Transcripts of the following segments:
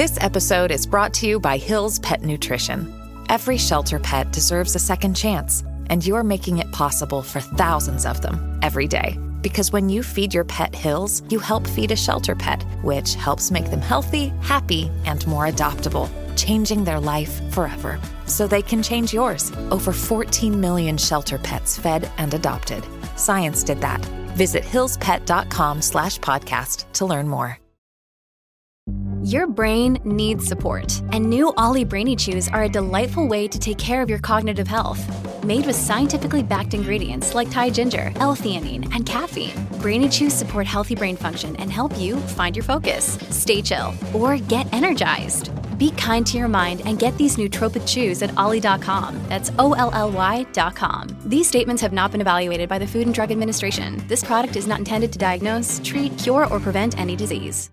This episode is brought to you by Hill's Pet Nutrition. Every shelter pet deserves a second chance, and you're making it possible for thousands of them every day. Because when you feed your pet Hill's, you help feed a shelter pet, which helps make them healthy, happy, and more adoptable, changing their life forever. So they can change yours. Over 14 million shelter pets fed and adopted. Science did that. Visit hillspet.com/podcast to learn more. Your brain needs support, and new Ollie Brainy Chews are a delightful way to take care of your cognitive health. Made with scientifically backed ingredients like Thai ginger, L-theanine, and caffeine, Brainy Chews support healthy brain function and help you find your focus, stay chill, or get energized. Be kind to your mind and get these nootropic chews at ollie.com. That's OLLY.com. These statements have not been evaluated by the Food and Drug Administration. This product is not intended to diagnose, treat, cure, or prevent any disease.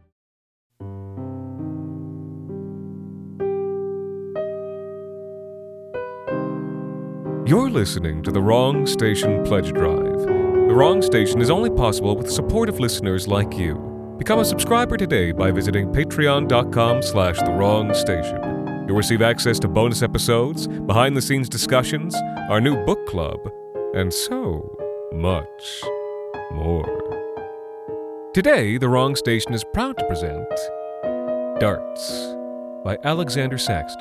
You're listening to The Wrong Station Pledge Drive. The Wrong Station is only possible with the support of listeners like you. Become a subscriber today by visiting patreon.com/thewrongstation. You'll receive access to bonus episodes, behind-the-scenes discussions, our new book club, and so much more. Today, The Wrong Station is proud to present Darts by Alexander Saxton.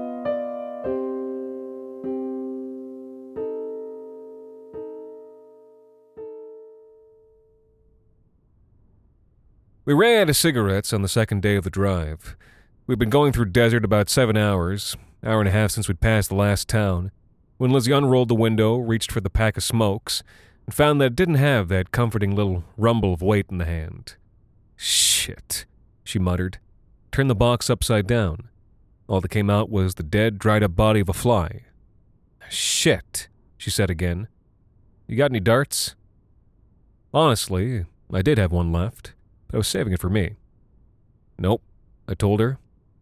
We ran out of cigarettes on the second day of the drive. We'd been going through desert about 7 hours, hour and a half since we'd passed the last town, when Lizzie unrolled the window, reached for the pack of smokes, and found that it didn't have that comforting little rumble of weight in the hand. "Shit," she muttered. Turned the box upside down. All that came out was the dead, dried-up body of a fly. "Shit," she said again. "You got any darts?" Honestly, I did have one left, but I was saving it for me. "Nope," I told her.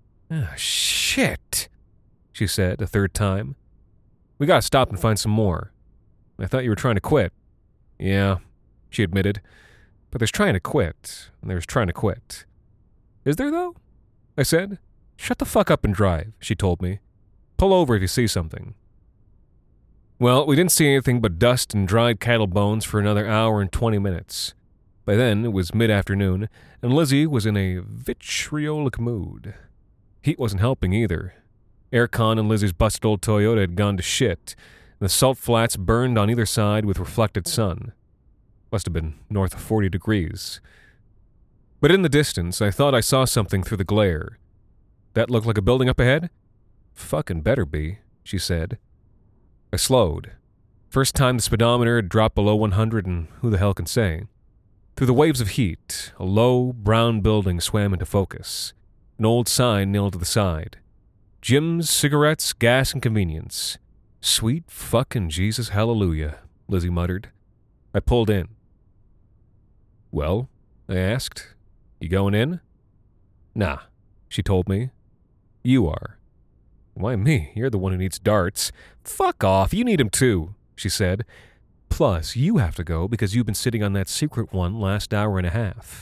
"Shit," she said a third time. "We gotta stop and find some more. I thought you were trying to quit." "Yeah," she admitted. "But there's trying to quit, and there's trying to quit." "Is there, though?" I said. "Shut the fuck up and drive," she told me. "Pull over if you see something." Well, we didn't see anything but dust and dried cattle bones for another hour and 20 minutes. By then, it was mid-afternoon, and Lizzie was in a vitriolic mood. Heat wasn't helping either. Aircon and Lizzie's busted old Toyota had gone to shit, and the salt flats burned on either side with reflected sun. Must have been north of 40 degrees. But in the distance, I thought I saw something through the glare. "That looked like a building up ahead?" "Fucking better be," she said. I slowed. First time the speedometer had dropped below 100, and who the hell can say? Through the waves of heat, a low, brown building swam into focus. An old sign nailed to the side. "Jim's Cigarettes, Gas, and Convenience." "Sweet fucking Jesus, hallelujah," Lizzie muttered. I pulled in. "Well?" I asked. "You going in?" "Nah," she told me. "You are." "Why me? You're the one who needs darts." "Fuck off, you need 'em too," she said. "Plus, you have to go because you've been sitting on that secret one last hour and a half."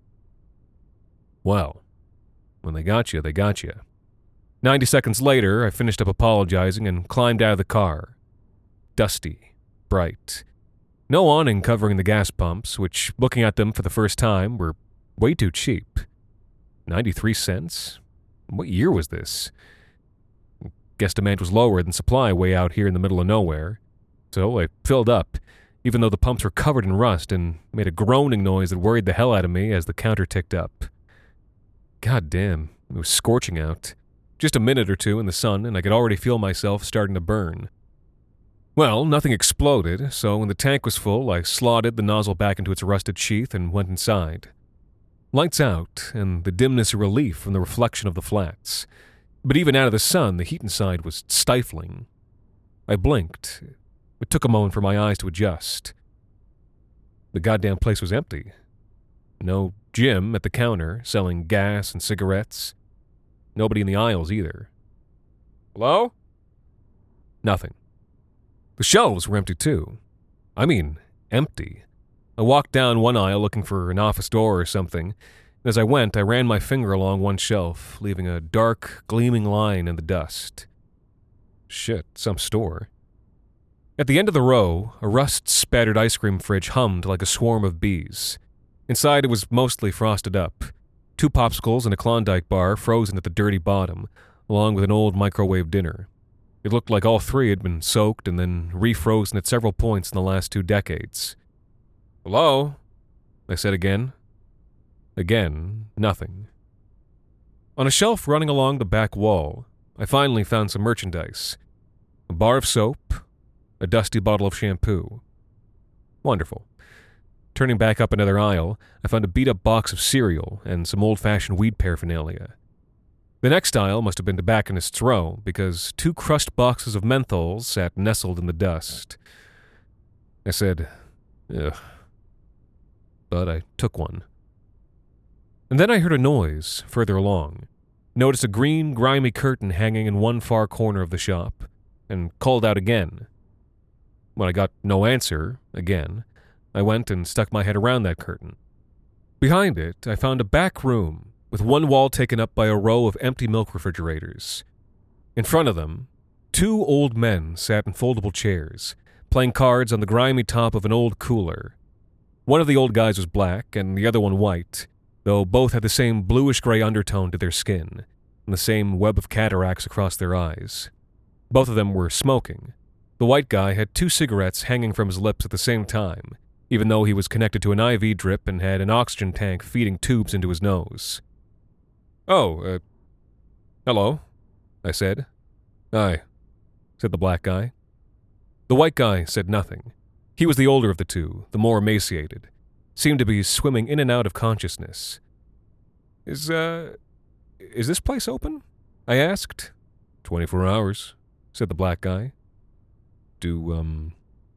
Well, when they got you, they got you. 90 seconds later, I finished up apologizing and climbed out of the car. Dusty, bright. No awning covering the gas pumps, which, looking at them for the first time, were way too cheap. 93 cents? What year was this? Guess demand was lower than supply way out here in the middle of nowhere. So I filled up, even though the pumps were covered in rust and made a groaning noise that worried the hell out of me as the counter ticked up. God damn, it was scorching out. Just a minute or two in the sun, and I could already feel myself starting to burn. Well, nothing exploded, so when the tank was full, I slotted the nozzle back into its rusted sheath and went inside. Lights out, and the dimness a relief from the reflection of the flats. But even out of the sun, the heat inside was stifling. I blinked. It took a moment for my eyes to adjust. The goddamn place was empty. No Jim at the counter selling gas and cigarettes. Nobody in the aisles either. "Hello?" Nothing. The shelves were empty too. I mean, empty. I walked down one aisle looking for an office door or something, As I went, I ran my finger along one shelf, leaving a dark, gleaming line in the dust. Shit, some store. At the end of the row, a rust-spattered ice cream fridge hummed like a swarm of bees. Inside, it was mostly frosted up. 2 popsicles and a Klondike bar frozen at the dirty bottom, along with an old microwave dinner. It looked like all 3 had been soaked and then refrozen at several points in the last 2 decades. "Hello?" I said again. Again, nothing. On a shelf running along the back wall, I finally found some merchandise. A bar of soap, a dusty bottle of shampoo. Wonderful. Turning back up another aisle, I found a beat-up box of cereal and some old-fashioned weed paraphernalia. The next aisle must have been Tobacconist's Row, because 2 crushed boxes of menthols sat nestled in the dust. I said, "Ugh." But I took one. And then I heard a noise further along, noticed a green, grimy curtain hanging in one far corner of the shop, and called out again. When I got no answer, again, I went and stuck my head around that curtain. Behind it, I found a back room with one wall taken up by a row of empty milk refrigerators. In front of them, 2 old men sat in foldable chairs, playing cards on the grimy top of an old cooler. One of the old guys was black and the other one white, though both had the same bluish-gray undertone to their skin and the same web of cataracts across their eyes. Both of them were smoking. The white guy had 2 cigarettes hanging from his lips at the same time, even though he was connected to an IV drip and had an oxygen tank feeding tubes into his nose. "Oh, hello," I said. "Hi," said the black guy. The white guy said nothing. He was the older of the 2, the more emaciated. Seemed to be swimming in and out of consciousness. Is this place open?" I asked. 24 hours, said the black guy. Do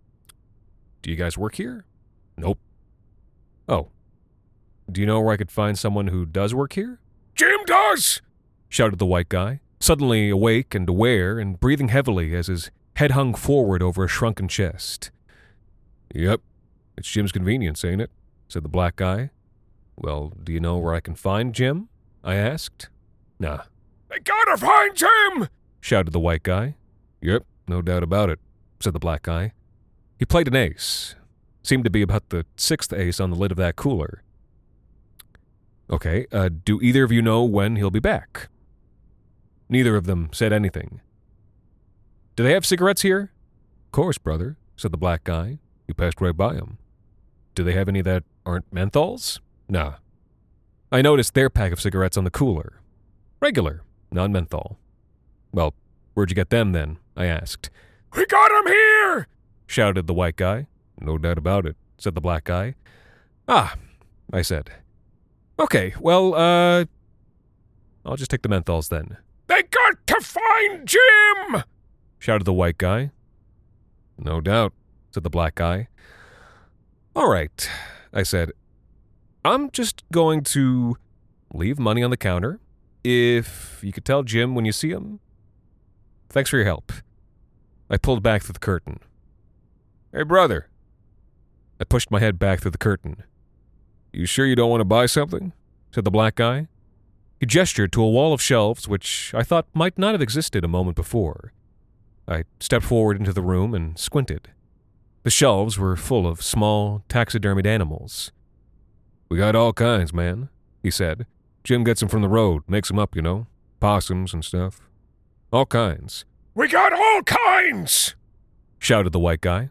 you guys work here?" "Nope." "Oh. Do you know where I could find someone who does work here?" "Jim does!" shouted the white guy, suddenly awake and aware and breathing heavily as his head hung forward over a shrunken chest. "Yep, it's Jim's Convenience, ain't it?" said the black guy. "Well, do you know where I can find Jim?" I asked. "Nah." "They gotta find Jim!" shouted the white guy. "Yep, no doubt about it," said the black guy. He played an ace. Seemed to be about the 6th ace on the lid of that cooler. "Okay, do either of you know when he'll be back?" Neither of them said anything. "Do they have cigarettes here?" "Course, brother," said the black guy. "You passed right by 'em." "Do they have any that aren't menthols?" "Nah." I noticed their pack of cigarettes on the cooler. "Regular, non-menthol." "Well, where'd you get them then?" I asked. "We got 'em here!" shouted the white guy. "No doubt about it," said the black guy. "Ah," I said. "Okay, well, I'll just take the menthols then." "They got to find Jim!" shouted the white guy. "No doubt," said the black guy. "All right," I said. "I'm just going to leave money on the counter. If you could tell Jim when you see him. Thanks for your help." I pulled back through the curtain. "Hey, brother." I pushed my head back through the curtain. "You sure you don't want to buy something?" said the black guy. He gestured to a wall of shelves which I thought might not have existed a moment before. I stepped forward into the room and squinted. The shelves were full of small, taxidermied animals. "We got all kinds, man," he said. "Jim gets them from the road, makes them up, you know. Possums and stuff. All kinds." "We got all kinds!" shouted the white guy.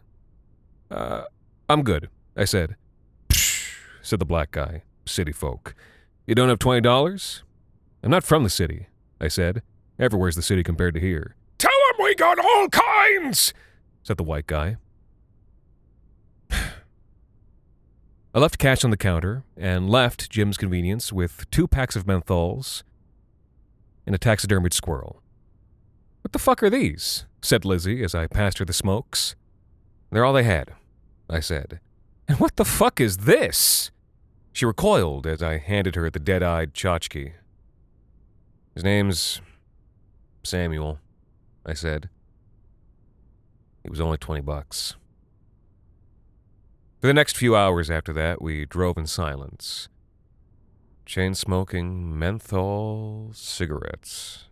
I'm good," I said. "Psh," said the black guy. "City folk. You don't have $20? "I'm not from the city," I said. "Everywhere's the city compared to here." "Tell him we got all kinds!" said the white guy. I left cash on the counter and left Jim's Convenience with 2 packs of menthols and a taxidermied squirrel. "What the fuck are these?" said Lizzie as I passed her the smokes. "They're all they had," I said. "And what the fuck is this?" She recoiled as I handed her the dead-eyed tchotchke. "His name's Samuel," I said. "It was only $20. For the next few hours after that, we drove in silence. chain smoking menthol cigarettes.